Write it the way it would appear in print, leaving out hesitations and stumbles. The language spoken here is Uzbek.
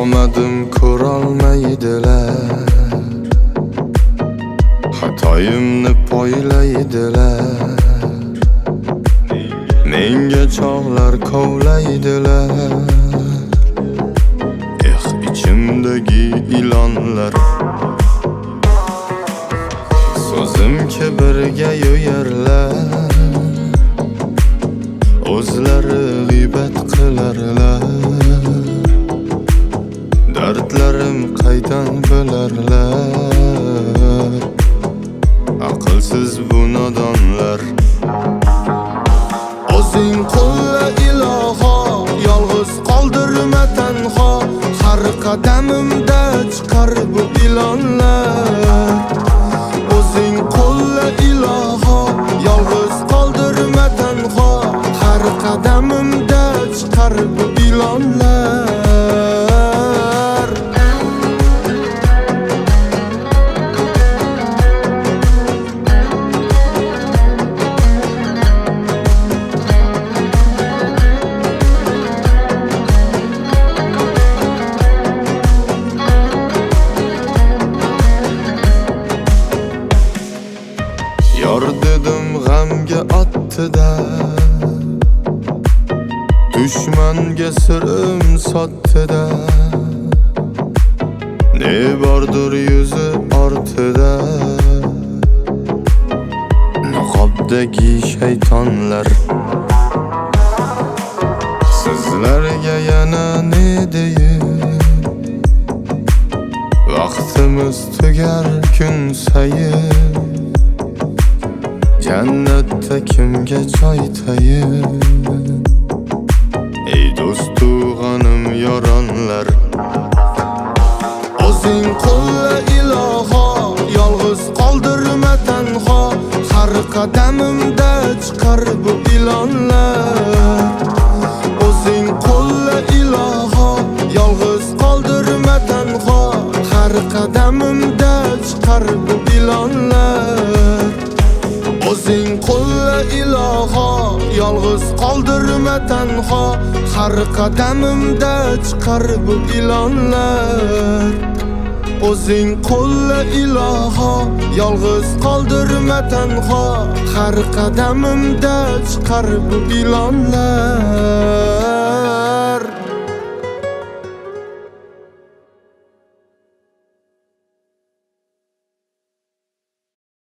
omadim ko'rolmaydilar, xatoyimni poylaydilar, menga chog'lar kovlaydilar. İçimdeki ilonlar so'zim kibirga yo'yarlar, o'zlari g'iybat qilarlar. Dardlarim qaydan bilarlar, aqlsiz bu nodonlar. O'zing qo'lla iloho, yolg'iz qoldirma tanho. Har qadamimda chiqar bu ilonlar. O'zing qo'lla iloho, yolg'iz qoldirma tanho. Har qadamimda chiqar bu ilonlar. Yor dedim g'amga otdi-da, dushmanga sirim sotdi-da. Ne bordir yuzi ortida, niqobdagi shaytonlar. Sizlarga yana ne deyim, vaqtimiz tugar kun sayin. Jannatda kimga joy tayin? Ey do'stu g'anim yoronlar, o'zing qo'lla iloho, yolg'iz qoldirma tanho. Har qadamimda chiqar bu ilonlar. O'zing qo'lla iloho, yolg'iz qoldirma tanho. Har qadamimda chiqar bu ilonlar. O'zing qo'lla iloho, yolg'iz qoldirma tanho. Har qadamimda chiqar bu ilonlar. O'zing qo'lla iloho, yolg'iz qoldirma tanho. Har qadamimda chiqar bu ilonlar.